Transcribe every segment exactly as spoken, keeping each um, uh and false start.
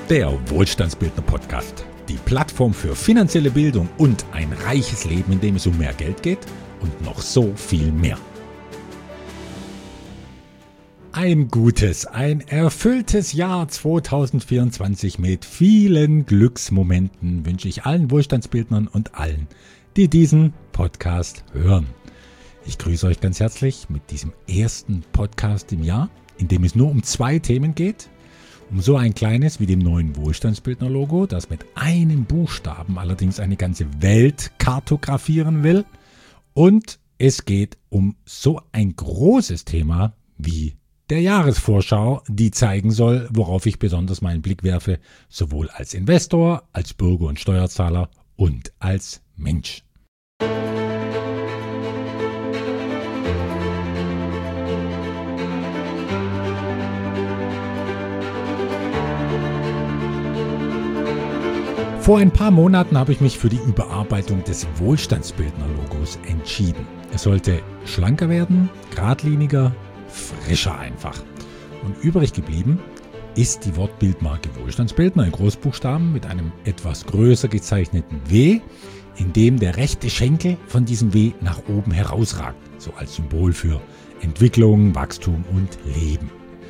Der Wohlstandsbildner Podcast. Die Plattform für finanzielle Bildung und ein reiches Leben, in dem es um mehr Geld geht und noch so viel mehr. Ein gutes, ein erfülltes Jahr zwanzig vierundzwanzig mit vielen Glücksmomenten wünsche ich allen Wohlstandsbildnern und allen, die diesen Podcast hören. Ich grüße euch ganz herzlich mit diesem ersten Podcast im Jahr, in dem es nur um zwei Themen geht. Um so ein kleines wie dem neuen Wohlstandsbildner-Logo, das mit einem Buchstaben allerdings eine ganze Welt kartografieren will. Und es geht um so ein großes Thema wie der Jahresvorschau, die zeigen soll, worauf ich besonders meinen Blick werfe, sowohl als Investor, als Bürger und Steuerzahler und als Mensch. Vor ein paar Monaten habe ich mich für die Überarbeitung des Wohlstandsbildner-Logos entschieden. Es sollte schlanker werden, geradliniger, frischer einfach. Und übrig geblieben ist die Wortbildmarke Wohlstandsbildner in Großbuchstaben mit einem etwas größer gezeichneten W, in dem der rechte Schenkel von diesem W nach oben herausragt, so als Symbol für Entwicklung, Wachstum und Leben.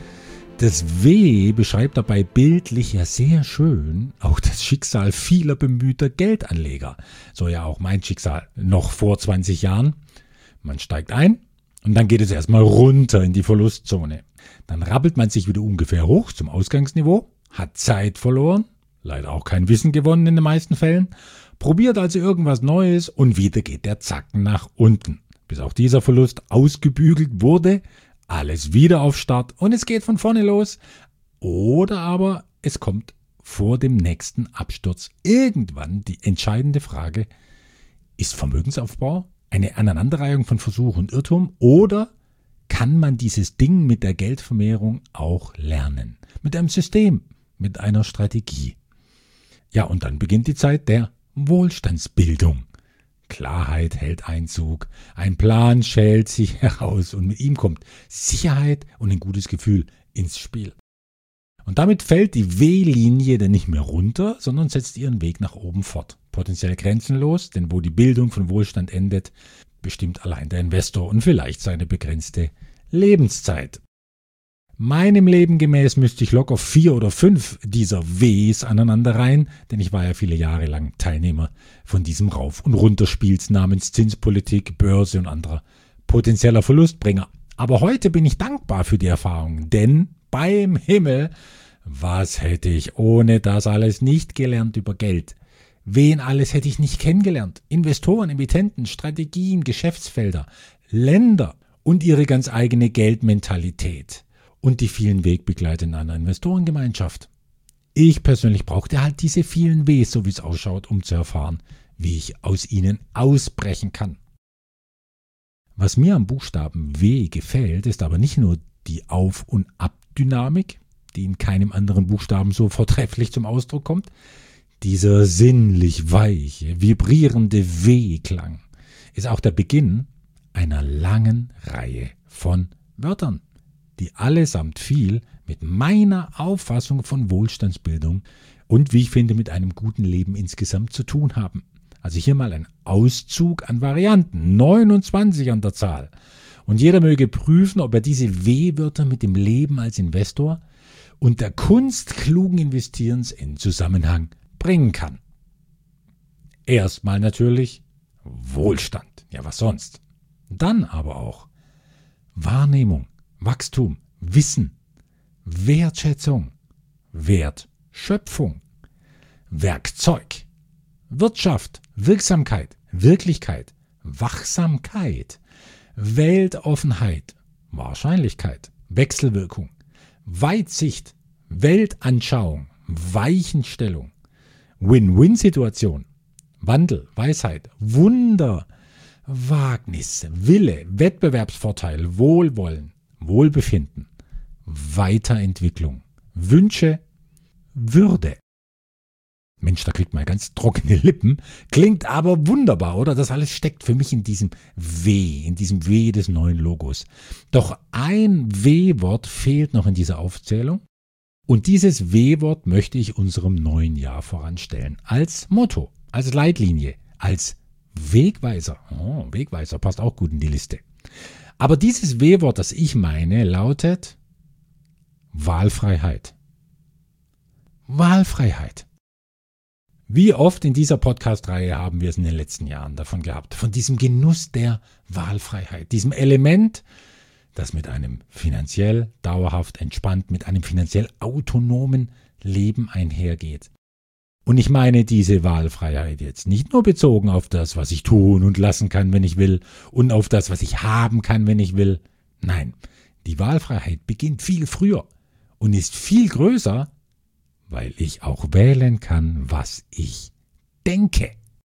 Das W beschreibt dabei bildlich ja sehr schön auch das Schicksal vieler bemühter Geldanleger. So ja auch mein Schicksal noch vor zwanzig Jahren. Man steigt ein und dann geht es erstmal runter in die Verlustzone. Dann rappelt man sich wieder ungefähr hoch zum Ausgangsniveau, hat Zeit verloren, leider auch kein Wissen gewonnen in den meisten Fällen, probiert also irgendwas Neues und wieder geht der Zacken nach unten, bis auch dieser Verlust ausgebügelt wurde. Alles wieder auf Start und es geht von vorne los. Oder aber es kommt vor dem nächsten Absturz irgendwann die entscheidende Frage, ist Vermögensaufbau eine Aneinanderreihung von Versuch und Irrtum oder kann man dieses Ding mit der Geldvermehrung auch lernen? Mit einem System, mit einer Strategie. Ja, und dann beginnt die Zeit der Wohlstandsbildung. Klarheit hält Einzug, ein Plan schält sich heraus und mit ihm kommt Sicherheit und ein gutes Gefühl ins Spiel. Und damit fällt die W-Linie dann nicht mehr runter, sondern setzt ihren Weg nach oben fort. Potenziell grenzenlos, denn wo die Bildung von Wohlstand endet, bestimmt allein der Investor und vielleicht seine begrenzte Lebenszeit. Meinem Leben gemäß müsste ich locker vier oder fünf dieser Ws aneinanderreihen, denn ich war ja viele Jahre lang Teilnehmer von diesem Rauf- und Runterspiels namens Zinspolitik, Börse und anderer potenzieller Verlustbringer. Aber heute bin ich dankbar für die Erfahrung, denn beim Himmel, was hätte ich ohne das alles nicht gelernt über Geld? Wen alles hätte ich nicht kennengelernt? Investoren, Emittenten, Strategien, Geschäftsfelder, Länder und ihre ganz eigene Geldmentalität. Und die vielen Wegbegleiter in einer Investorengemeinschaft. Ich persönlich brauchte halt diese vielen Ws, so wie es ausschaut, um zu erfahren, wie ich aus ihnen ausbrechen kann. Was mir am Buchstaben W gefällt, ist aber nicht nur die Auf- und Abdynamik, die in keinem anderen Buchstaben so vortrefflich zum Ausdruck kommt. Dieser sinnlich weiche, vibrierende W-Klang ist auch der Beginn einer langen Reihe von Wörtern, die allesamt viel mit meiner Auffassung von Wohlstandsbildung und, wie ich finde, mit einem guten Leben insgesamt zu tun haben. Also hier mal ein Auszug an Varianten, neunundzwanzig an der Zahl. Und jeder möge prüfen, ob er diese W-Wörter mit dem Leben als Investor und der Kunst klugen Investierens in Zusammenhang bringen kann. Erstmal natürlich Wohlstand, ja was sonst. Dann aber auch Wahrnehmung, Wachstum, Wissen, Wertschätzung, Wertschöpfung, Werkzeug, Wirtschaft, Wirksamkeit, Wirklichkeit, Wachsamkeit, Weltoffenheit, Wahrscheinlichkeit, Wechselwirkung, Weitsicht, Weltanschauung, Weichenstellung, Win-Win-Situation, Wandel, Weisheit, Wunder, Wagnis, Wille, Wettbewerbsvorteil, Wohlwollen, Wohlbefinden, Weiterentwicklung, Wünsche, Würde. Mensch, da kriegt man ganz trockene Lippen, klingt aber wunderbar, oder? Das alles steckt für mich in diesem W, in diesem W des neuen Logos. Doch ein W-Wort fehlt noch in dieser Aufzählung Und dieses W-Wort möchte ich unserem neuen Jahr voranstellen. Als Motto, als Leitlinie, als Wegweiser. Oh, Wegweiser passt auch gut in die Liste. Aber dieses W-Wort, das ich meine, lautet Wahlfreiheit. Wahlfreiheit. Wie oft in dieser Podcast-Reihe haben wir es in den letzten Jahren davon gehabt, von diesem Genuss der Wahlfreiheit, diesem Element, das mit einem finanziell dauerhaft entspannt, mit einem finanziell autonomen Leben einhergeht. Und ich meine diese Wahlfreiheit jetzt nicht nur bezogen auf das, was ich tun und lassen kann, wenn ich will, und auf das, was ich haben kann, wenn ich will. Nein, die Wahlfreiheit beginnt viel früher und ist viel größer, weil ich auch wählen kann, was ich denke.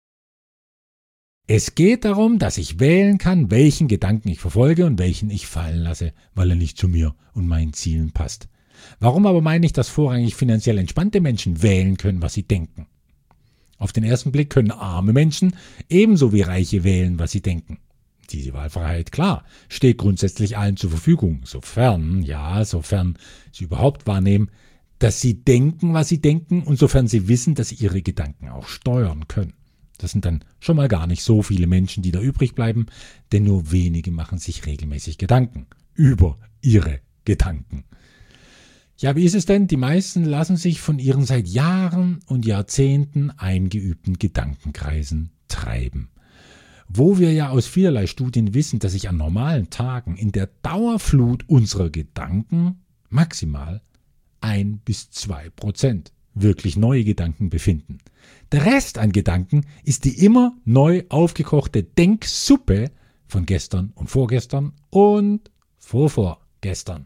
Es geht darum, dass ich wählen kann, welchen Gedanken ich verfolge und welchen ich fallen lasse, weil er nicht zu mir und meinen Zielen passt. Warum aber meine ich, dass vorrangig finanziell entspannte Menschen wählen können, was sie denken? Auf den ersten Blick können arme Menschen ebenso wie Reiche wählen, was sie denken. Diese Wahlfreiheit, klar, steht grundsätzlich allen zur Verfügung, sofern, ja, sofern sie überhaupt wahrnehmen, dass sie denken, was sie denken, und sofern sie wissen, dass sie ihre Gedanken auch steuern können. Das sind dann schon mal gar nicht so viele Menschen, die da übrig bleiben, denn nur wenige machen sich regelmäßig Gedanken über ihre Gedanken. Ja, wie ist es denn? Die meisten lassen sich von ihren seit Jahren und Jahrzehnten eingeübten Gedankenkreisen treiben. Wo wir ja aus vielerlei Studien wissen, dass sich an normalen Tagen in der Dauerflut unserer Gedanken maximal ein bis zwei Prozent wirklich neue Gedanken befinden. Der Rest an Gedanken ist die immer neu aufgekochte Denksuppe von gestern und vorgestern und vorvorgestern.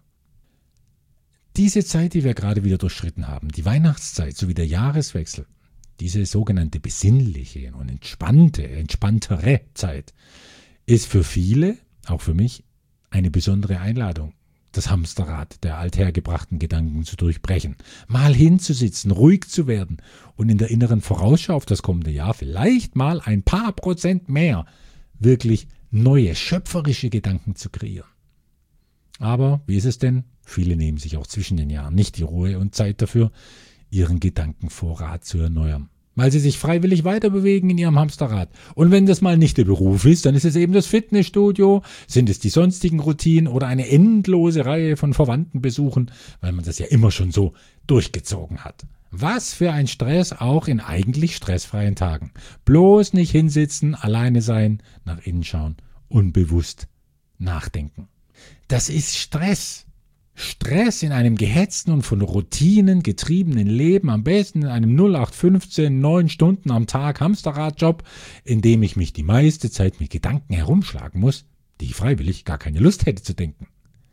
Diese Zeit, die wir gerade wieder durchschritten haben, die Weihnachtszeit sowie der Jahreswechsel, diese sogenannte besinnliche und entspannte, entspanntere Zeit, ist für viele, auch für mich, eine besondere Einladung, das Hamsterrad der althergebrachten Gedanken zu durchbrechen, mal hinzusitzen, ruhig zu werden und in der inneren Vorausschau auf das kommende Jahr vielleicht mal ein paar Prozent mehr wirklich neue, schöpferische Gedanken zu kreieren. Aber wie ist es denn? Viele nehmen sich auch zwischen den Jahren nicht die Ruhe und Zeit dafür, ihren Gedankenvorrat zu erneuern, weil sie sich freiwillig weiter bewegen in ihrem Hamsterrad. Und wenn das mal nicht der Beruf ist, dann ist es eben das Fitnessstudio, sind es die sonstigen Routinen oder eine endlose Reihe von Verwandtenbesuchen, weil man das ja immer schon so durchgezogen hat. Was für ein Stress auch in eigentlich stressfreien Tagen. Bloß nicht hinsitzen, alleine sein, nach innen schauen und bewusst nachdenken. Das ist Stress. Stress in einem gehetzten und von Routinen getriebenen Leben, am besten in einem null acht fünfzehn, neun Stunden am Tag Hamsterradjob, in dem ich mich die meiste Zeit mit Gedanken herumschlagen muss, die ich freiwillig gar keine Lust hätte zu denken.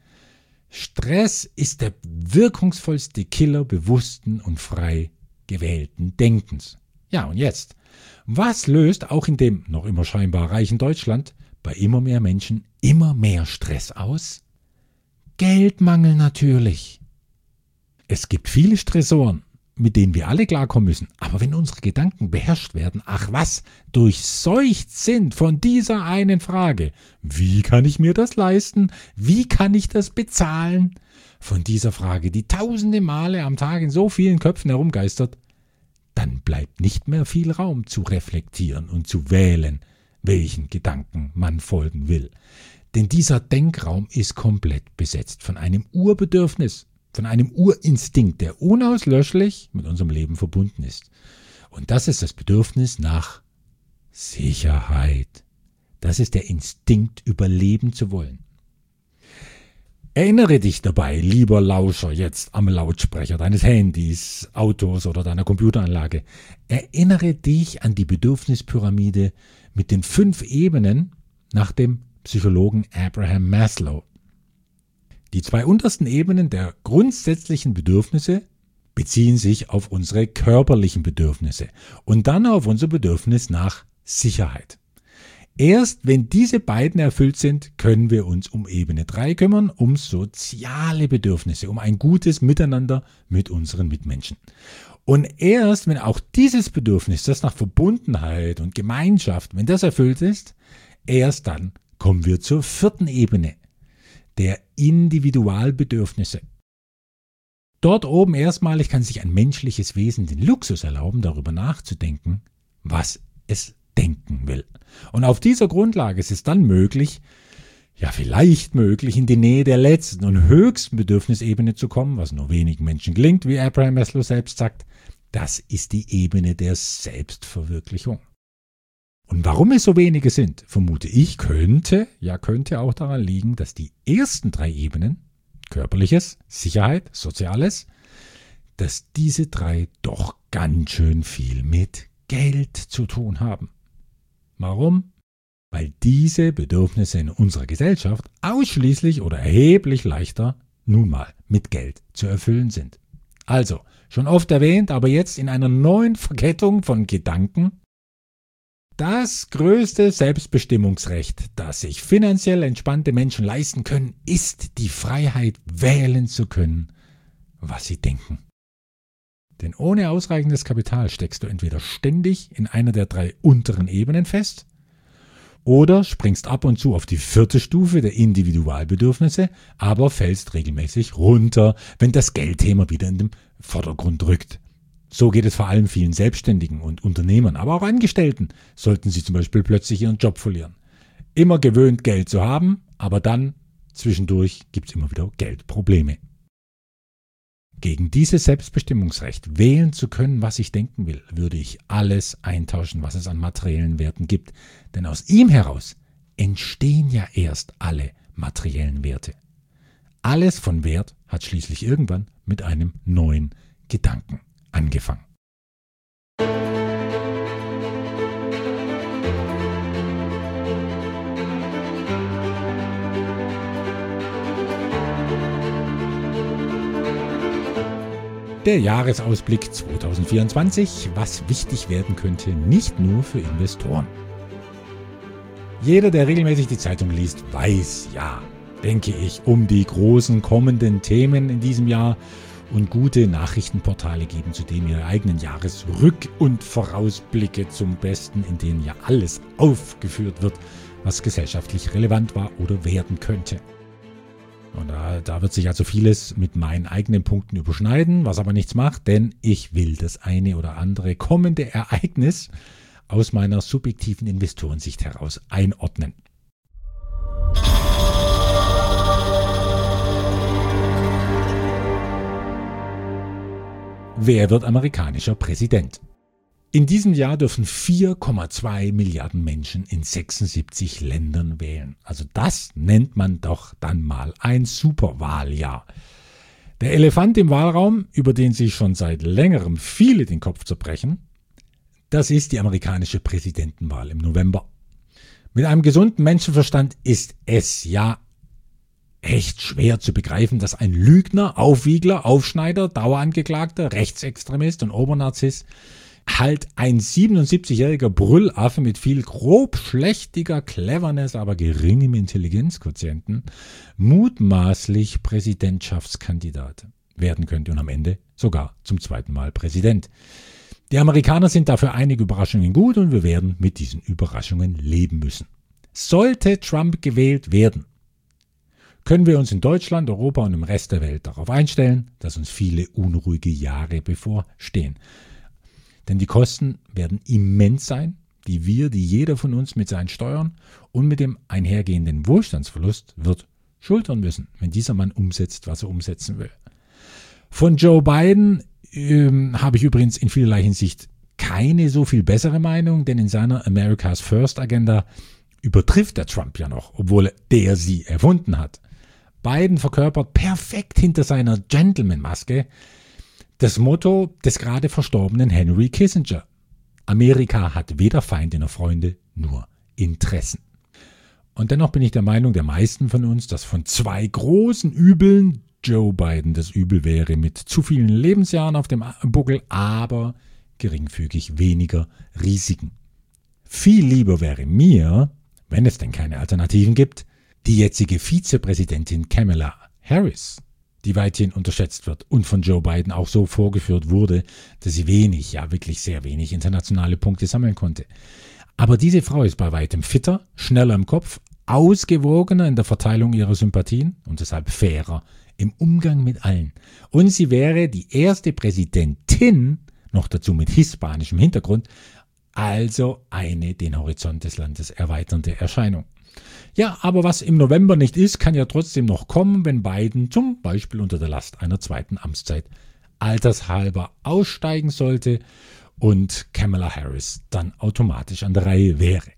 Stress ist der wirkungsvollste Killer bewussten und frei gewählten Denkens. Ja, und jetzt? Was löst auch in dem noch immer scheinbar reichen Deutschland bei immer mehr Menschen immer mehr Stress aus? Geldmangel natürlich. Es gibt viele Stressoren, mit denen wir alle klarkommen müssen. Aber wenn unsere Gedanken beherrscht werden, ach was, durchseucht sind von dieser einen Frage, wie kann ich mir das leisten? Wie kann ich das bezahlen? Von dieser Frage, die tausende Male am Tag in so vielen Köpfen herumgeistert, dann bleibt nicht mehr viel Raum zu reflektieren und zu wählen, welchen Gedanken man folgen will. Denn dieser Denkraum ist komplett besetzt von einem Urbedürfnis, von einem Urinstinkt, der unauslöschlich mit unserem Leben verbunden ist. Und das ist das Bedürfnis nach Sicherheit. Das ist der Instinkt, überleben zu wollen. Erinnere dich dabei, lieber Lauscher, jetzt am Lautsprecher deines Handys, Autos oder deiner Computeranlage. Erinnere dich an die Bedürfnispyramide mit den fünf Ebenen nach dem Psychologen Abraham Maslow. Die zwei untersten Ebenen der grundsätzlichen Bedürfnisse beziehen sich auf unsere körperlichen Bedürfnisse und dann auf unser Bedürfnis nach Sicherheit. Erst wenn diese beiden erfüllt sind, können wir uns um Ebene drei kümmern, um soziale Bedürfnisse, um ein gutes Miteinander mit unseren Mitmenschen. Und erst wenn auch dieses Bedürfnis, das nach Verbundenheit und Gemeinschaft, wenn das erfüllt ist, erst dann kommen wir zur vierten Ebene, der Individualbedürfnisse. Dort oben erstmalig kann sich ein menschliches Wesen den Luxus erlauben, darüber nachzudenken, was es denken will. Und auf dieser Grundlage ist es dann möglich, ja vielleicht möglich, in die Nähe der letzten und höchsten Bedürfnisebene zu kommen, was nur wenigen Menschen gelingt, wie Abraham Maslow selbst sagt. Das ist die Ebene der Selbstverwirklichung. Und warum es so wenige sind, vermute ich, könnte, ja könnte auch daran liegen, dass die ersten drei Ebenen, Körperliches, Sicherheit, Soziales, dass diese drei doch ganz schön viel mit Geld zu tun haben. Warum? Weil diese Bedürfnisse in unserer Gesellschaft ausschließlich oder erheblich leichter nun mal mit Geld zu erfüllen sind. Also, schon oft erwähnt, aber jetzt in einer neuen Verkettung von Gedanken. Das größte Selbstbestimmungsrecht, das sich finanziell entspannte Menschen leisten können, ist die Freiheit, wählen zu können, was sie denken. Denn ohne ausreichendes Kapital steckst du entweder ständig in einer der drei unteren Ebenen fest oder springst ab und zu auf die vierte Stufe der Individualbedürfnisse, aber fällst regelmäßig runter, wenn das Geldthema wieder in den Vordergrund rückt. So geht es vor allem vielen Selbstständigen und Unternehmern, aber auch Angestellten, sollten sie zum Beispiel plötzlich ihren Job verlieren. Immer gewöhnt, Geld zu haben, aber dann, zwischendurch, gibt es immer wieder Geldprobleme. Gegen dieses Selbstbestimmungsrecht, wählen zu können, was ich denken will, würde ich alles eintauschen, was es an materiellen Werten gibt. Denn aus ihm heraus entstehen ja erst alle materiellen Werte. Alles von Wert hat schließlich irgendwann mit einem neuen Gedanken angefangen. Der Jahresausblick zwanzig vierundzwanzig, was wichtig werden könnte, nicht nur für Investoren. Jeder, der regelmäßig die Zeitung liest, weiß, ja, denke ich, um die großen kommenden Themen in diesem Jahr und gute Nachrichtenportale geben zudem ihre eigenen Jahresrück- und Vorausblicke zum Besten, in denen ja alles aufgeführt wird, was gesellschaftlich relevant war oder werden könnte. Und da, da wird sich also vieles mit meinen eigenen Punkten überschneiden, was aber nichts macht, denn ich will das eine oder andere kommende Ereignis aus meiner subjektiven Investorensicht heraus einordnen. Wer wird amerikanischer Präsident? In diesem Jahr dürfen vier Komma zwei Milliarden Menschen in sechsundsiebzig Ländern wählen. Also das nennt man doch dann mal ein Superwahljahr. Der Elefant im Wahlraum, über den sich schon seit längerem viele den Kopf zerbrechen, das ist die amerikanische Präsidentenwahl im November. Mit einem gesunden Menschenverstand ist es ja echt schwer zu begreifen, dass ein Lügner, Aufwiegler, Aufschneider, Dauerangeklagter, Rechtsextremist und Obernarzis halt ein siebenundsiebzigjähriger Brüllaffe mit viel grobschlächtiger Cleverness, aber geringem Intelligenzquotienten mutmaßlich Präsidentschaftskandidat werden könnte und am Ende sogar zum zweiten Mal Präsident. Die Amerikaner sind dafür einige Überraschungen gut und wir werden mit diesen Überraschungen leben müssen. Sollte Trump gewählt werden, können wir uns in Deutschland, Europa und im Rest der Welt darauf einstellen, dass uns viele unruhige Jahre bevorstehen. Denn die Kosten werden immens sein, die wir, die jeder von uns mit seinen Steuern und mit dem einhergehenden Wohlstandsverlust wird schultern müssen, wenn dieser Mann umsetzt, was er umsetzen will. Von Joe Biden ähm, habe ich übrigens in vielerlei Hinsicht keine so viel bessere Meinung, denn in seiner America's First Agenda übertrifft der Trump ja noch, obwohl der sie erfunden hat. Biden verkörpert perfekt hinter seiner Gentleman-Maske das Motto des gerade verstorbenen Henry Kissinger. Amerika hat weder Feinde noch Freunde, nur Interessen. Und dennoch bin ich der Meinung der meisten von uns, dass von zwei großen Übeln Joe Biden das Übel wäre, mit zu vielen Lebensjahren auf dem Buckel, aber geringfügig weniger Risiken. Viel lieber wäre mir, wenn es denn keine Alternativen gibt, die jetzige Vizepräsidentin Kamala Harris, die weithin unterschätzt wird und von Joe Biden auch so vorgeführt wurde, dass sie wenig, ja wirklich sehr wenig internationale Punkte sammeln konnte. Aber diese Frau ist bei weitem fitter, schneller im Kopf, ausgewogener in der Verteilung ihrer Sympathien und deshalb fairer im Umgang mit allen. Und sie wäre die erste Präsidentin, noch dazu mit hispanischem Hintergrund, also eine den Horizont des Landes erweiternde Erscheinung. Ja, aber was im November nicht ist, kann ja trotzdem noch kommen, wenn Biden zum Beispiel unter der Last einer zweiten Amtszeit altershalber aussteigen sollte und Kamala Harris dann automatisch an der Reihe wäre.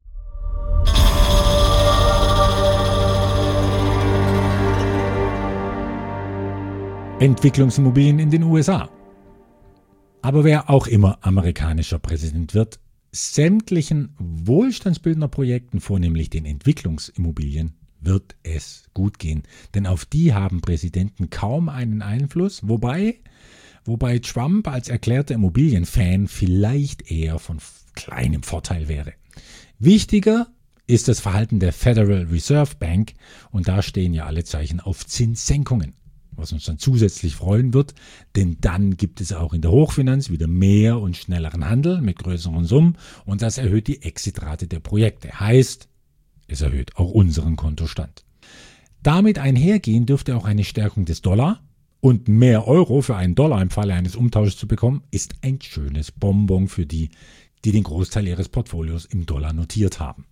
Entwicklungsimmobilien in den U S A. Aber wer auch immer amerikanischer Präsident wird, sämtlichen Wohlstandsbildnerprojekten, vornehmlich den Entwicklungsimmobilien, wird es gut gehen. Denn auf die haben Präsidenten kaum einen Einfluss, wobei, wobei Trump als erklärter Immobilienfan vielleicht eher von kleinem Vorteil wäre. Wichtiger ist das Verhalten der Federal Reserve Bank und da stehen ja alle Zeichen auf Zinssenkungen, was uns dann zusätzlich freuen wird, denn dann gibt es auch in der Hochfinanz wieder mehr und schnelleren Handel mit größeren Summen und das erhöht die Exitrate der Projekte. Heißt, es erhöht auch unseren Kontostand. Damit einhergehen dürfte auch eine Stärkung des Dollar und mehr Euro für einen Dollar im Falle eines Umtausches zu bekommen, ist ein schönes Bonbon für die, die den Großteil ihres Portfolios im Dollar notiert haben.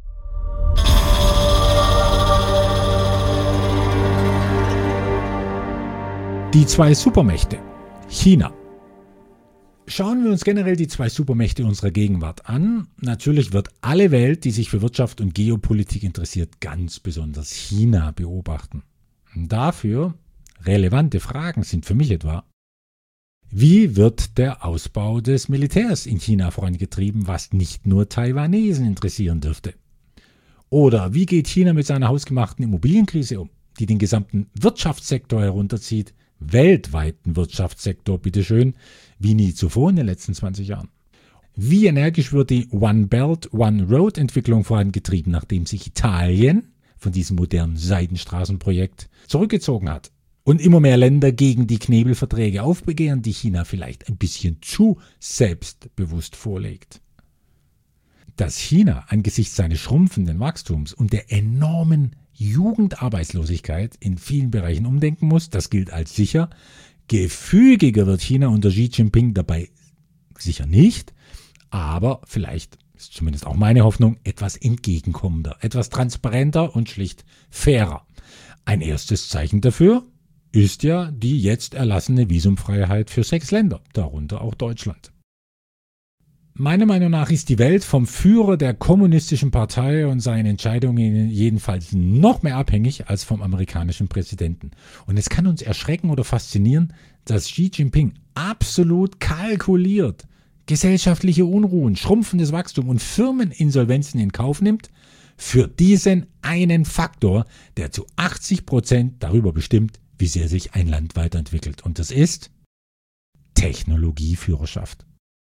Die zwei Supermächte. China. Schauen wir uns generell die zwei Supermächte unserer Gegenwart an. Natürlich wird alle Welt, die sich für Wirtschaft und Geopolitik interessiert, ganz besonders China beobachten. Dafür relevante Fragen sind für mich etwa: Wie wird der Ausbau des Militärs in China vorangetrieben, was nicht nur Taiwanesen interessieren dürfte? Oder wie geht China mit seiner hausgemachten Immobilienkrise um, die den gesamten Wirtschaftssektor herunterzieht? Weltweiten Wirtschaftssektor, bitteschön, wie nie zuvor in den letzten zwanzig Jahren. Wie energisch wird die One Belt, One Road Entwicklung vorangetrieben, nachdem sich Italien von diesem modernen Seidenstraßenprojekt zurückgezogen hat und immer mehr Länder gegen die Knebelverträge aufbegehren, die China vielleicht ein bisschen zu selbstbewusst vorlegt. Dass China angesichts seines schrumpfenden Wachstums und der enormen Jugendarbeitslosigkeit in vielen Bereichen umdenken muss, das gilt als sicher. Gefügiger wird China unter Xi Jinping dabei sicher nicht, aber vielleicht, ist zumindest auch meine Hoffnung, etwas entgegenkommender, etwas transparenter und schlicht fairer. Ein erstes Zeichen dafür ist ja die jetzt erlassene Visumfreiheit für sechs Länder, darunter auch Deutschland. Meiner Meinung nach ist die Welt vom Führer der kommunistischen Partei und seinen Entscheidungen jedenfalls noch mehr abhängig als vom amerikanischen Präsidenten. Und es kann uns erschrecken oder faszinieren, dass Xi Jinping absolut kalkuliert gesellschaftliche Unruhen, schrumpfendes Wachstum und Firmeninsolvenzen in Kauf nimmt, für diesen einen Faktor, der zu achtzig Prozent darüber bestimmt, wie sehr sich ein Land weiterentwickelt. Und das ist Technologieführerschaft.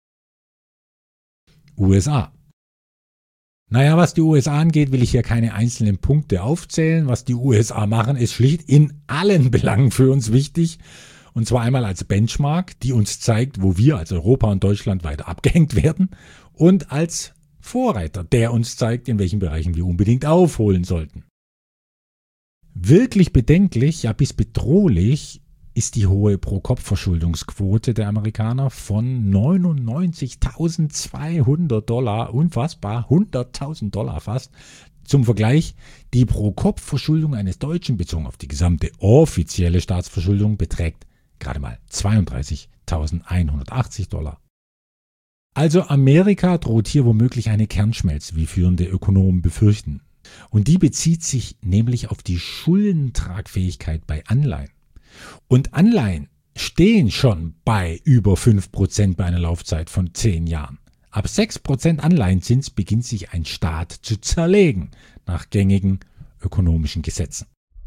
U S A. Naja, was die U S A angeht, will ich hier keine einzelnen Punkte aufzählen. Was die U S A machen, ist schlicht in allen Belangen für uns wichtig. Und zwar einmal als Benchmark, die uns zeigt, wo wir als Europa und Deutschland weiter abgehängt werden. Und als Vorreiter, der uns zeigt, in welchen Bereichen wir unbedingt aufholen sollten. Wirklich bedenklich, ja bis bedrohlich, ist die hohe Pro-Kopf-Verschuldungsquote der Amerikaner von neunundneunzigtausendzweihundert Dollar, unfassbar, hunderttausend Dollar fast. Zum Vergleich, die Pro-Kopf-Verschuldung eines Deutschen bezogen auf die gesamte offizielle Staatsverschuldung beträgt gerade mal zweiunddreißigtausendeinhundertachtzig Dollar. Also Amerika droht hier womöglich eine Kernschmelze, wie führende Ökonomen befürchten. Und die bezieht sich nämlich auf die Schuldentragfähigkeit bei Anleihen. Und Anleihen stehen schon bei über fünf Prozent bei einer Laufzeit von zehn Jahren. Ab sechs Prozent Anleihenzins beginnt sich ein Staat zu zerlegen, nach gängigen ökonomischen Gesetzen.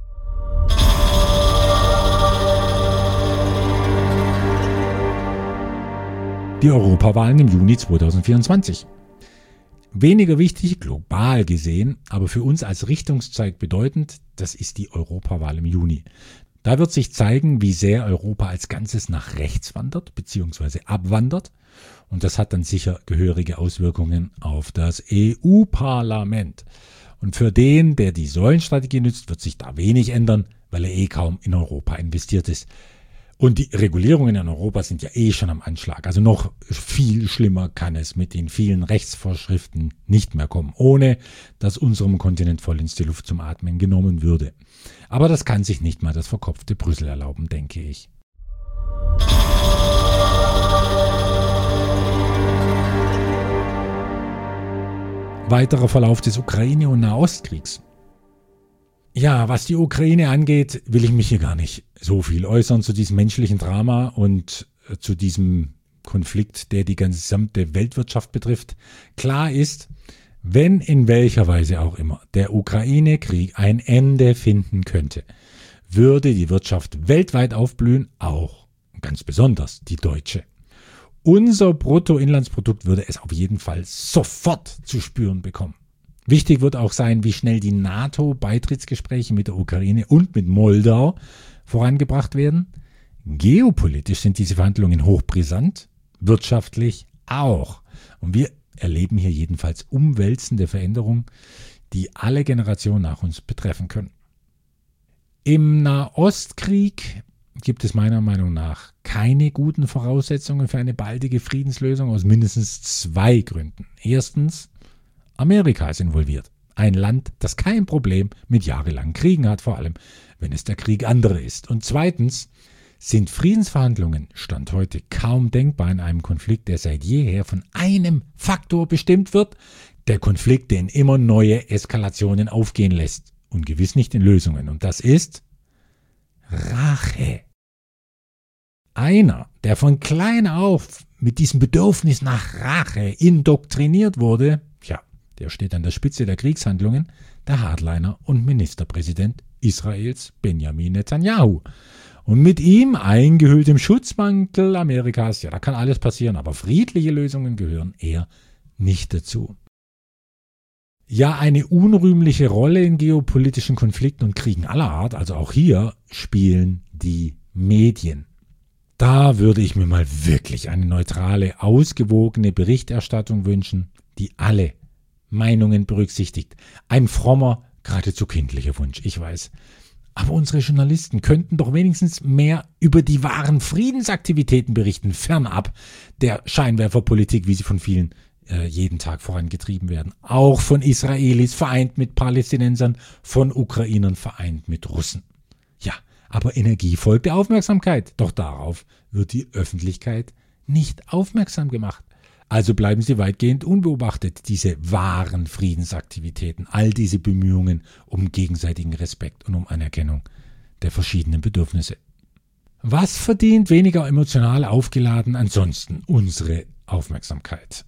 Die Europawahlen im Juni zweitausendvierundzwanzig. Weniger wichtig, global gesehen, aber für uns als Richtungszeit bedeutend, das ist die Europawahl im Juni. Da wird sich zeigen, wie sehr Europa als Ganzes nach rechts wandert bzw. abwandert. Und das hat dann sicher gehörige Auswirkungen auf das E U-Parlament. Und für den, der die Säulenstrategie nützt, wird sich da wenig ändern, weil er eh kaum in Europa investiert ist. Und die Regulierungen in Europa sind ja eh schon am Anschlag. Also noch viel schlimmer kann es mit den vielen Rechtsvorschriften nicht mehr kommen, ohne dass unserem Kontinent vollends die Luft zum Atmen genommen würde. Aber das kann sich nicht mal das verkopfte Brüssel erlauben, denke ich. Weiterer Verlauf des Ukraine- und Nahostkriegs. Ja, was die Ukraine angeht, will ich mich hier gar nicht so viel äußern zu diesem menschlichen Drama und zu diesem Konflikt, der die gesamte Weltwirtschaft betrifft. Klar ist, wenn in welcher Weise auch immer der Ukraine-Krieg ein Ende finden könnte, würde die Wirtschaft weltweit aufblühen, auch ganz besonders die deutsche. Unser Bruttoinlandsprodukt würde es auf jeden Fall sofort zu spüren bekommen. Wichtig wird auch sein, wie schnell die NATO-Beitrittsgespräche mit der Ukraine und mit Moldau vorangebracht werden. Geopolitisch sind diese Verhandlungen hochbrisant, wirtschaftlich auch. Und wir erleben hier jedenfalls umwälzende Veränderungen, die alle Generationen nach uns betreffen können. Im Nahostkrieg gibt es meiner Meinung nach keine guten Voraussetzungen für eine baldige Friedenslösung aus mindestens zwei Gründen. Erstens, Amerika ist involviert. Ein Land, das kein Problem mit jahrelangen Kriegen hat, vor allem wenn es der Krieg anderer ist. Und zweitens sind Friedensverhandlungen Stand heute kaum denkbar in einem Konflikt, der seit jeher von einem Faktor bestimmt wird, der Konflikt, den immer neue Eskalationen aufgehen lässt und gewiss nicht in Lösungen. Und das ist Rache. Einer, der von klein auf mit diesem Bedürfnis nach Rache indoktriniert wurde, tja, der steht an der Spitze der Kriegshandlungen, der Hardliner und Ministerpräsident Israels Benjamin Netanyahu. Und mit ihm, eingehüllt im Schutzmantel Amerikas, ja, da kann alles passieren, aber friedliche Lösungen gehören eher nicht dazu. Ja, eine unrühmliche Rolle in geopolitischen Konflikten und Kriegen aller Art, also auch hier, spielen die Medien. Da würde ich mir mal wirklich eine neutrale, ausgewogene Berichterstattung wünschen, die alle Meinungen berücksichtigt. Ein frommer, geradezu kindlicher Wunsch, ich weiß. Aber unsere Journalisten könnten doch wenigstens mehr über die wahren Friedensaktivitäten berichten, fernab der Scheinwerferpolitik, wie sie von vielen äh, jeden Tag vorangetrieben werden. Auch von Israelis vereint mit Palästinensern, von Ukrainern vereint mit Russen. Ja, aber Energie folgt der Aufmerksamkeit. Doch darauf wird die Öffentlichkeit nicht aufmerksam gemacht. Also bleiben sie weitgehend unbeobachtet, diese wahren Friedensaktivitäten, all diese Bemühungen um gegenseitigen Respekt und um Anerkennung der verschiedenen Bedürfnisse. Was verdient weniger emotional aufgeladen ansonsten unsere Aufmerksamkeit?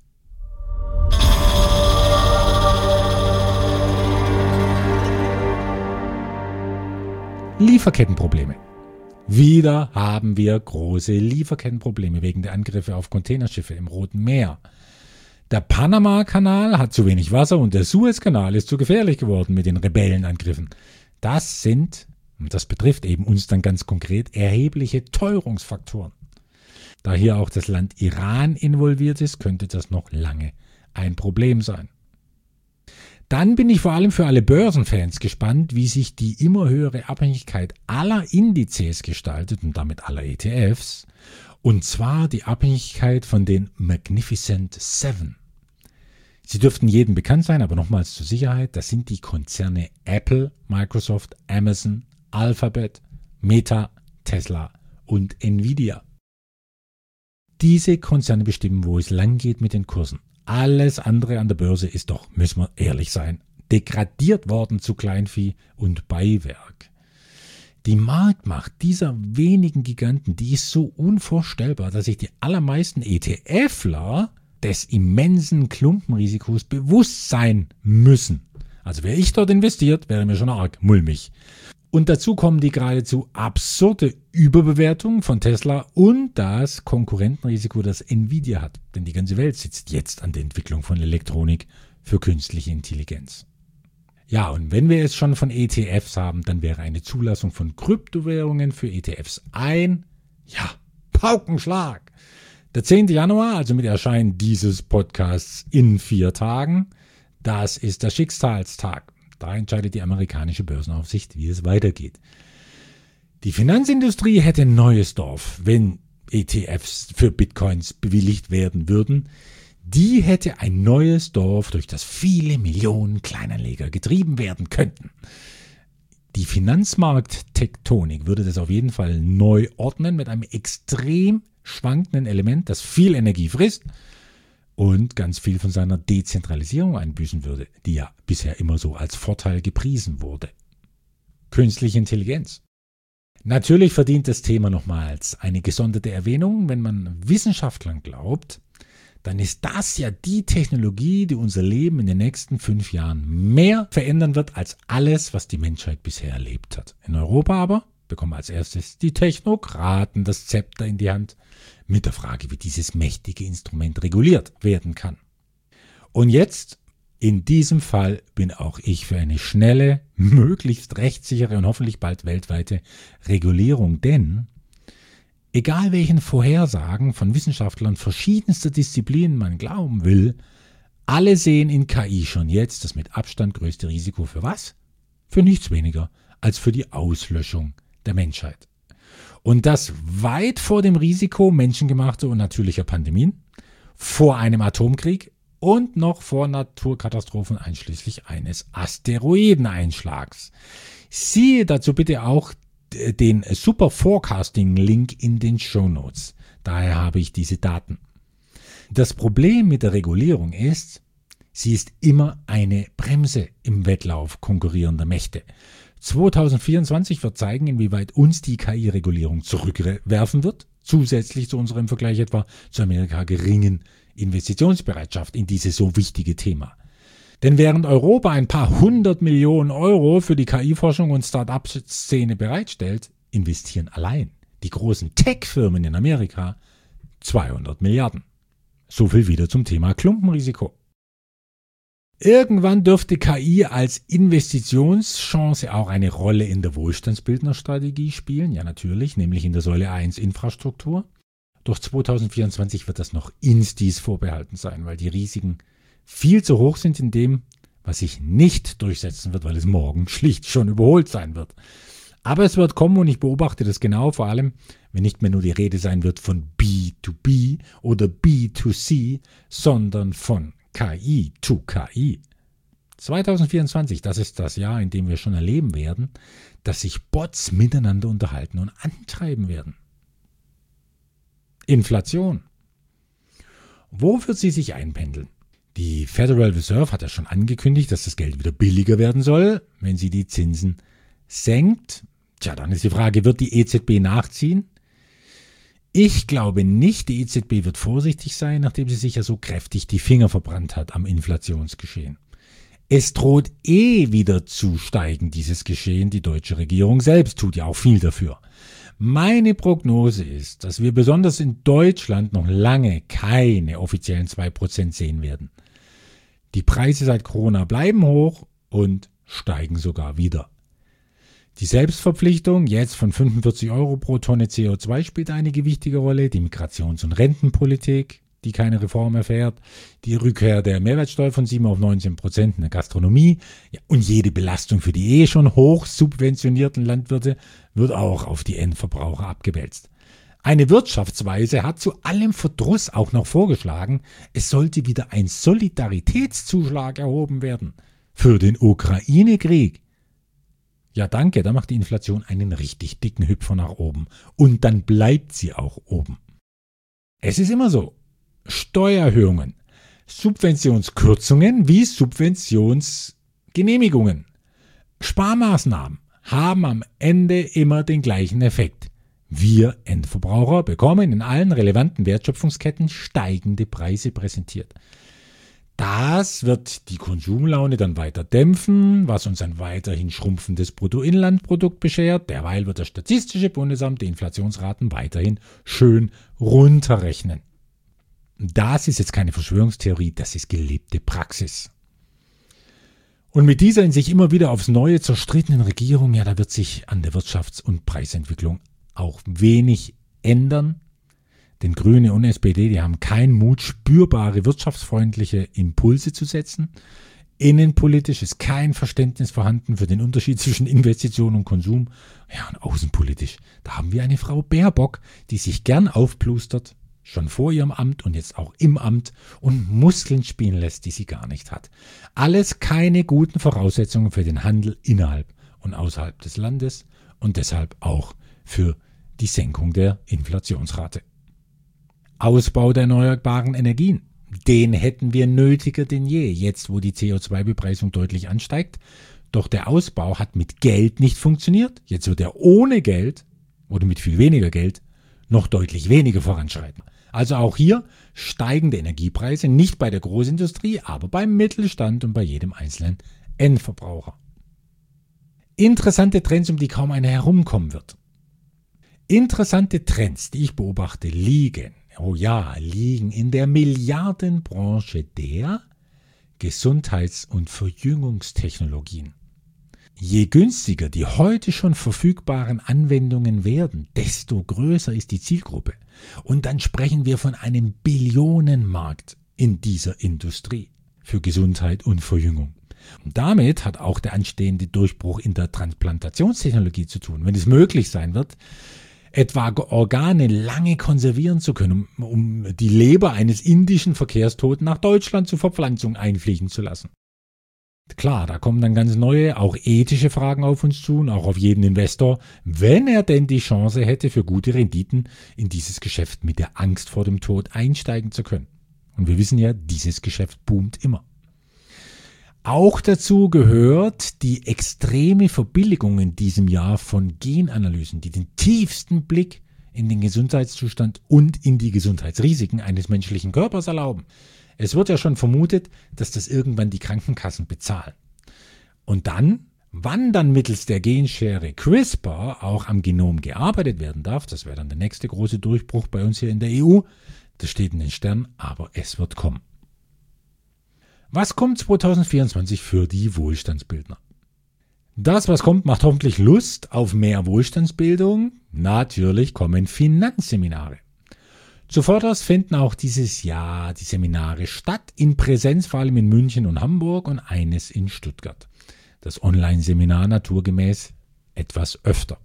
Lieferkettenprobleme. Wieder haben wir große Lieferkettenprobleme wegen der Angriffe auf Containerschiffe im Roten Meer. Der Panama-Kanal hat zu wenig Wasser und der Suezkanal ist zu gefährlich geworden mit den Rebellenangriffen. Das sind, und das betrifft eben uns dann ganz konkret, erhebliche Teuerungsfaktoren. Da hier auch das Land Iran involviert ist, könnte das noch lange ein Problem sein. Dann bin ich vor allem für alle Börsenfans gespannt, wie sich die immer höhere Abhängigkeit aller Indizes gestaltet und damit aller E T Fs, und zwar die Abhängigkeit von den Magnificent Seven. Sie dürften jedem bekannt sein, aber nochmals zur Sicherheit, das sind die Konzerne Apple, Microsoft, Amazon, Alphabet, Meta, Tesla und Nvidia. Diese Konzerne bestimmen, wo es lang geht mit den Kursen. Alles andere an der Börse ist doch, müssen wir ehrlich sein, degradiert worden zu Kleinvieh und Beiwerk. Die Marktmacht dieser wenigen Giganten, die ist so unvorstellbar, dass sich die allermeisten ETFler des immensen Klumpenrisikos bewusst sein müssen. Also wäre ich dort investiert, wäre mir schon arg mulmig. Und dazu kommen die geradezu absurde Überbewertung von Tesla und das Konkurrentenrisiko, das Nvidia hat. Denn die ganze Welt sitzt jetzt an der Entwicklung von Elektronik für künstliche Intelligenz. Ja, und wenn wir es schon von E T Fs haben, dann wäre eine Zulassung von Kryptowährungen für E T Fs ein, ja, Paukenschlag. Der zehnte Januar, also mit Erscheinen dieses Podcasts in vier Tagen, das ist der Schicksalstag. Da entscheidet die amerikanische Börsenaufsicht, wie es weitergeht. Die Finanzindustrie hätte ein neues Dorf, wenn E T Fs für Bitcoins bewilligt werden würden. Die hätte ein neues Dorf, durch das viele Millionen Kleinanleger getrieben werden könnten. Die Finanzmarkttektonik würde das auf jeden Fall neu ordnen mit einem extrem schwankenden Element, das viel Energie frisst und ganz viel von seiner Dezentralisierung einbüßen würde, die ja bisher immer so als Vorteil gepriesen wurde. Künstliche Intelligenz. Natürlich verdient das Thema nochmals eine gesonderte Erwähnung. Wenn man Wissenschaftlern glaubt, dann ist das ja die Technologie, die unser Leben in den nächsten fünf Jahren mehr verändern wird als alles, was die Menschheit bisher erlebt hat. In Europa aber bekommen als erstes die Technokraten das Zepter in die Hand mit der Frage, wie dieses mächtige Instrument reguliert werden kann. Und jetzt, in diesem Fall, bin auch ich für eine schnelle, möglichst rechtssichere und hoffentlich bald weltweite Regulierung, denn egal welchen Vorhersagen von Wissenschaftlern verschiedenster Disziplinen man glauben will, alle sehen in K I schon jetzt das mit Abstand größte Risiko für was? Für nichts weniger als für die Auslöschung der Menschheit. Und das weit vor dem Risiko menschengemachter und natürlicher Pandemien, vor einem Atomkrieg und noch vor Naturkatastrophen einschließlich eines Asteroideneinschlags. Siehe dazu bitte auch den Super Forecasting Link in den Shownotes. Daher habe ich diese Daten. Das Problem mit der Regulierung ist, sie ist immer eine Bremse im Wettlauf konkurrierender Mächte. zwanzig vierundzwanzig wird zeigen, inwieweit uns die K I-Regulierung zurückwerfen wird, zusätzlich zu unserem Vergleich etwa zu Amerika geringen Investitionsbereitschaft in dieses so wichtige Thema. Denn während Europa ein paar hundert Millionen Euro für die K I-Forschung und Start-up-Szene bereitstellt, investieren allein die großen Tech-Firmen in Amerika zweihundert Milliarden. So viel wieder zum Thema Klumpenrisiko. Irgendwann dürfte K I als Investitionschance auch eine Rolle in der Wohlstandsbildnerstrategie spielen. Ja, natürlich, nämlich in der Säule eins Infrastruktur. Doch zwanzig vierundzwanzig wird das noch Instis vorbehalten sein, weil die Risiken viel zu hoch sind in dem, was sich nicht durchsetzen wird, weil es morgen schlicht schon überholt sein wird. Aber es wird kommen und ich beobachte das genau, vor allem, wenn nicht mehr nur die Rede sein wird von B to B oder B to C, sondern von K I to K I. zwanzig vierundzwanzig, das ist das Jahr, in dem wir schon erleben werden, dass sich Bots miteinander unterhalten und antreiben werden. Inflation. Wo wird sie sich einpendeln? Die Federal Reserve hat ja schon angekündigt, dass das Geld wieder billiger werden soll, wenn sie die Zinsen senkt. Tja, dann ist die Frage, wird die E Z B nachziehen? Ich glaube nicht, die E Z B wird vorsichtig sein, nachdem sie sich ja so kräftig die Finger verbrannt hat am Inflationsgeschehen. Es droht eh wieder zu steigen, dieses Geschehen. Die deutsche Regierung selbst tut ja auch viel dafür. Meine Prognose ist, dass wir besonders in Deutschland noch lange keine offiziellen zwei Prozent sehen werden. Die Preise seit Corona bleiben hoch und steigen sogar wieder. Die Selbstverpflichtung jetzt von fünfundvierzig Euro pro Tonne C O zwei spielt eine gewichtige Rolle. Die Migrations- und Rentenpolitik, die keine Reform erfährt. Die Rückkehr der Mehrwertsteuer von sieben auf neunzehn Prozent in der Gastronomie. Ja, und jede Belastung für die eh schon hoch subventionierten Landwirte wird auch auf die Endverbraucher abgewälzt. Eine Wirtschaftsweise hat zu allem Verdruss auch noch vorgeschlagen, es sollte wieder ein Solidaritätszuschlag erhoben werden für den Ukraine-Krieg. Ja, danke, da macht die Inflation einen richtig dicken Hüpfer nach oben. Und dann bleibt sie auch oben. Es ist immer so. Steuererhöhungen, Subventionskürzungen wie Subventionsgenehmigungen, Sparmaßnahmen haben am Ende immer den gleichen Effekt. Wir Endverbraucher bekommen in allen relevanten Wertschöpfungsketten steigende Preise präsentiert. Das wird die Konsumlaune dann weiter dämpfen, was uns ein weiterhin schrumpfendes Bruttoinlandprodukt beschert. Derweil wird das Statistische Bundesamt die Inflationsraten weiterhin schön runterrechnen. Das ist jetzt keine Verschwörungstheorie, das ist gelebte Praxis. Und mit dieser in sich immer wieder aufs Neue zerstrittenen Regierung, ja, da wird sich an der Wirtschafts- und Preisentwicklung auch wenig ändern. Denn Grüne und S P D, die haben keinen Mut, spürbare wirtschaftsfreundliche Impulse zu setzen. Innenpolitisch ist kein Verständnis vorhanden für den Unterschied zwischen Investition und Konsum. Ja, und außenpolitisch, da haben wir eine Frau Baerbock, die sich gern aufplustert, schon vor ihrem Amt und jetzt auch im Amt, und Muskeln spielen lässt, die sie gar nicht hat. Alles keine guten Voraussetzungen für den Handel innerhalb und außerhalb des Landes und deshalb auch für die Senkung der Inflationsrate. Ausbau der erneuerbaren Energien. Den hätten wir nötiger denn je, jetzt wo die C O zwei Bepreisung deutlich ansteigt. Doch der Ausbau hat mit Geld nicht funktioniert. Jetzt wird er ohne Geld oder mit viel weniger Geld noch deutlich weniger voranschreiten. Also auch hier steigende Energiepreise, nicht bei der Großindustrie, aber beim Mittelstand und bei jedem einzelnen Endverbraucher. Interessante Trends, um die kaum einer herumkommen wird. Interessante Trends, die ich beobachte, liegen Oh ja, liegen in der Milliardenbranche der Gesundheits- und Verjüngungstechnologien. Je günstiger die heute schon verfügbaren Anwendungen werden, desto größer ist die Zielgruppe. Und dann sprechen wir von einem Billionenmarkt in dieser Industrie für Gesundheit und Verjüngung. Und damit hat auch der anstehende Durchbruch in der Transplantationstechnologie zu tun, wenn es möglich sein wird, etwa Organe lange konservieren zu können, um, um die Leber eines indischen Verkehrstoten nach Deutschland zur Verpflanzung einfliegen zu lassen. Klar, da kommen dann ganz neue, auch ethische Fragen auf uns zu und auch auf jeden Investor, wenn er denn die Chance hätte, für gute Renditen in dieses Geschäft mit der Angst vor dem Tod einsteigen zu können. Und wir wissen ja, dieses Geschäft boomt immer. Auch dazu gehört die extreme Verbilligung in diesem Jahr von Genanalysen, die den tiefsten Blick in den Gesundheitszustand und in die Gesundheitsrisiken eines menschlichen Körpers erlauben. Es wird ja schon vermutet, dass das irgendwann die Krankenkassen bezahlen. Und dann, wann dann mittels der Genschere CRISPR auch am Genom gearbeitet werden darf, das wäre dann der nächste große Durchbruch bei uns hier in der E U, das steht in den Sternen, aber es wird kommen. Was kommt zwanzig vierundzwanzig für die Wohlstandsbildner? Das, was kommt, macht hoffentlich Lust auf mehr Wohlstandsbildung. Natürlich kommen Finanzseminare. Zuvorderst finden auch dieses Jahr die Seminare statt, in Präsenz vor allem in München und Hamburg und eines in Stuttgart. Das Online-Seminar naturgemäß etwas öfter.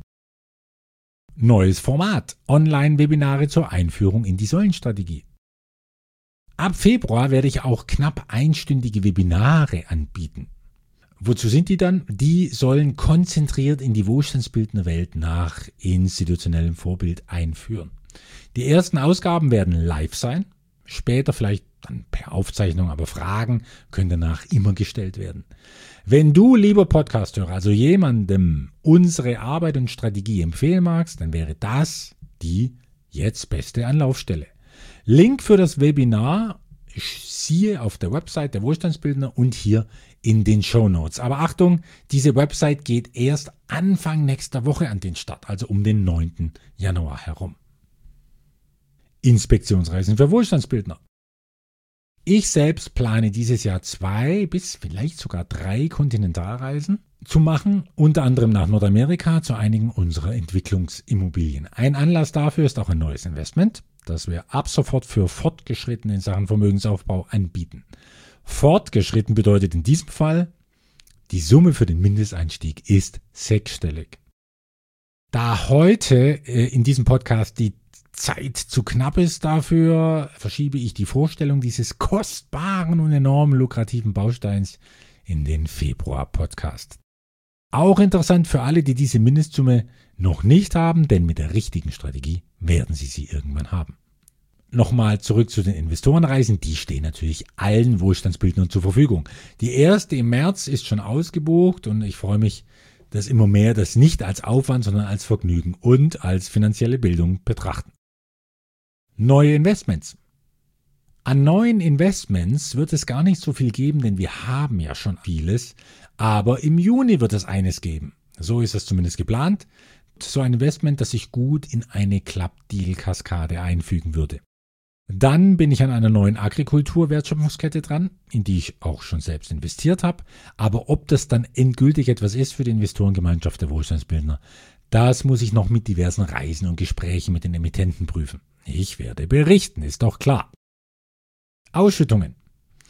Neues Format, Online-Webinare zur Einführung in die Säulenstrategie. Ab Februar werde ich auch knapp einstündige Webinare anbieten. Wozu sind die dann? Die sollen konzentriert in die Wohlstandsbildnerwelt nach institutionellem Vorbild einführen. Die ersten Ausgaben werden live sein, später vielleicht dann per Aufzeichnung, aber Fragen können danach immer gestellt werden. Wenn du, lieber Podcast-Hörer, also jemandem unsere Arbeit und Strategie empfehlen magst, dann wäre das die jetzt beste Anlaufstelle. Link für das Webinar siehe auf der Website der Wohlstandsbildner und hier in den Shownotes. Aber Achtung, diese Website geht erst Anfang nächster Woche an den Start, also um den neunten Januar herum. Inspektionsreisen für Wohlstandsbildner. Ich selbst plane dieses Jahr zwei bis vielleicht sogar drei Kontinentalreisen zu machen, unter anderem nach Nordamerika zu einigen unserer Entwicklungsimmobilien. Ein Anlass dafür ist auch ein neues Investment, das wir ab sofort für Fortgeschrittene in Sachen Vermögensaufbau anbieten. Fortgeschritten bedeutet in diesem Fall, die Summe für den Mindesteinstieg ist sechsstellig. Da heute äh, in diesem Podcast die Zeit zu knapp ist dafür, verschiebe ich die Vorstellung dieses kostbaren und enorm lukrativen Bausteins in den Februar-Podcast. Auch interessant für alle, die diese Mindestsumme noch nicht haben, denn mit der richtigen Strategie werden sie sie irgendwann haben. Nochmal zurück zu den Investorenreisen, die stehen natürlich allen Wohlstandsbildnern zur Verfügung. Die erste im März ist schon ausgebucht und ich freue mich, dass immer mehr das nicht als Aufwand, sondern als Vergnügen und als finanzielle Bildung betrachten. Neue Investments. An neuen Investments wird es gar nicht so viel geben, denn wir haben ja schon vieles, aber im Juni wird es eines geben. So ist es zumindest geplant. So ein Investment, das sich gut in eine Club-Deal-Kaskade einfügen würde. Dann bin ich an einer neuen Agrikultur-Wertschöpfungskette dran, in die ich auch schon selbst investiert habe. Aber ob das dann endgültig etwas ist für die Investorengemeinschaft der Wohlstandsbildner, das muss ich noch mit diversen Reisen und Gesprächen mit den Emittenten prüfen. Ich werde berichten, ist doch klar. Ausschüttungen.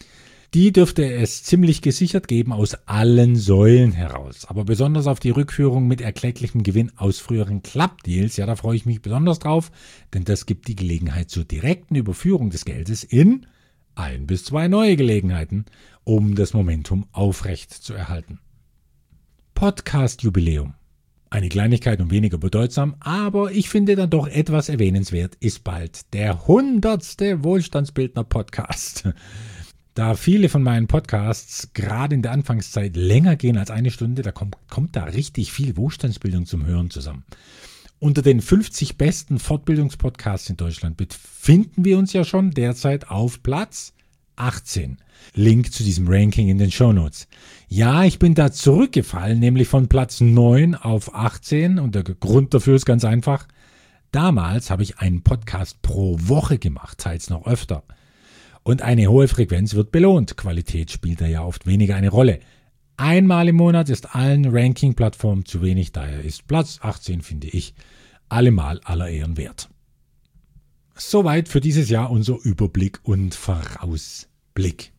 Die dürfte es ziemlich gesichert geben aus allen Säulen heraus. Aber besonders auf die Rückführung mit erklecklichem Gewinn aus früheren Club-Deals, ja, da freue ich mich besonders drauf, denn das gibt die Gelegenheit zur direkten Überführung des Geldes in ein bis zwei neue Gelegenheiten, um das Momentum aufrecht zu erhalten. Podcast-Jubiläum. Eine Kleinigkeit und weniger bedeutsam, aber ich finde dann doch etwas erwähnenswert, ist bald der hundertste Wohlstandsbildner-Podcast. Da viele von meinen Podcasts gerade in der Anfangszeit länger gehen als eine Stunde, da kommt, kommt da richtig viel Wohlstandsbildung zum Hören zusammen. Unter den fünfzig besten Fortbildungspodcasts in Deutschland befinden wir uns ja schon derzeit auf Platz achtzehn. Link zu diesem Ranking in den Shownotes. Ja, ich bin da zurückgefallen, nämlich von Platz neun auf achtzehn und der Grund dafür ist ganz einfach. Damals habe ich einen Podcast pro Woche gemacht, teils noch öfter. Und eine hohe Frequenz wird belohnt. Qualität spielt da ja oft weniger eine Rolle. Einmal im Monat ist allen Ranking-Plattformen zu wenig, daher ist Platz achtzehn, finde ich, allemal aller Ehren wert. Soweit für dieses Jahr unser Überblick und Vorausblick.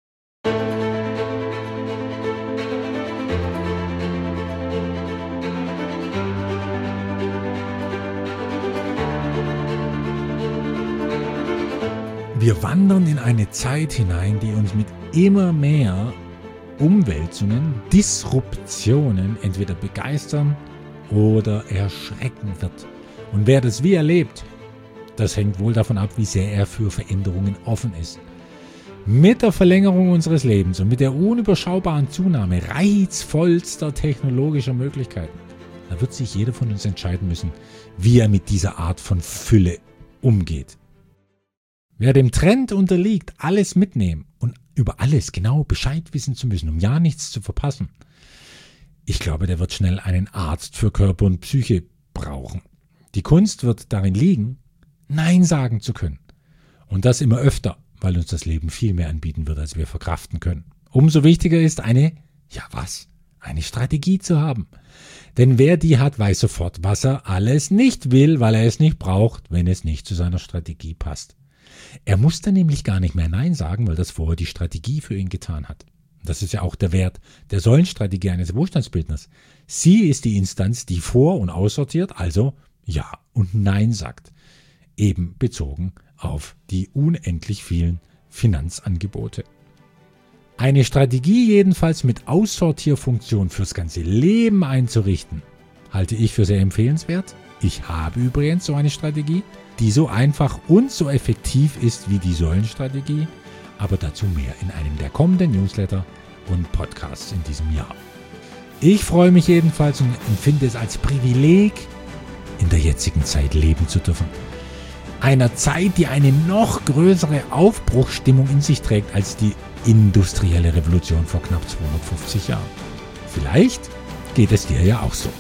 Wir wandern in eine Zeit hinein, die uns mit immer mehr Umwälzungen, Disruptionen entweder begeistern oder erschrecken wird. Und wer das wie erlebt, das hängt wohl davon ab, wie sehr er für Veränderungen offen ist. Mit der Verlängerung unseres Lebens und mit der unüberschaubaren Zunahme reizvollster technologischer Möglichkeiten, da wird sich jeder von uns entscheiden müssen, wie er mit dieser Art von Fülle umgeht. Wer dem Trend unterliegt, alles mitnehmen und über alles genau Bescheid wissen zu müssen, um ja nichts zu verpassen, ich glaube, der wird schnell einen Arzt für Körper und Psyche brauchen. Die Kunst wird darin liegen, Nein sagen zu können. Und das immer öfter, weil uns das Leben viel mehr anbieten wird, als wir verkraften können. Umso wichtiger ist eine, ja was, eine Strategie zu haben. Denn wer die hat, weiß sofort, was er alles nicht will, weil er es nicht braucht, wenn es nicht zu seiner Strategie passt. Er muss dann nämlich gar nicht mehr Nein sagen, weil das vorher die Strategie für ihn getan hat. Das ist ja auch der Wert der Säulenstrategie eines Wohlstandsbildners. Sie ist die Instanz, die vor- und aussortiert, also Ja und Nein sagt. Eben bezogen auf die unendlich vielen Finanzangebote. Eine Strategie jedenfalls mit Aussortierfunktion fürs ganze Leben einzurichten, halte ich für sehr empfehlenswert. Ich habe übrigens so eine Strategie, die so einfach und so effektiv ist wie die Säulenstrategie, aber dazu mehr in einem der kommenden Newsletter und Podcasts in diesem Jahr. Ich freue mich jedenfalls und empfinde es als Privileg, in der jetzigen Zeit leben zu dürfen. Einer Zeit, die eine noch größere Aufbruchsstimmung in sich trägt als die industrielle Revolution vor knapp zweihundertfünfzig Jahren. Vielleicht geht es dir ja auch so.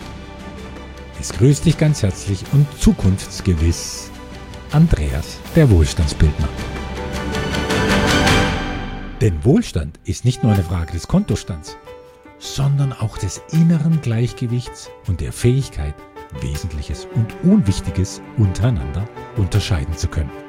Es grüßt dich ganz herzlich und zukunftsgewiss Andreas, der Wohlstandsbildner. Denn Wohlstand ist nicht nur eine Frage des Kontostands, sondern auch des inneren Gleichgewichts und der Fähigkeit, Wesentliches und Unwichtiges untereinander unterscheiden zu können.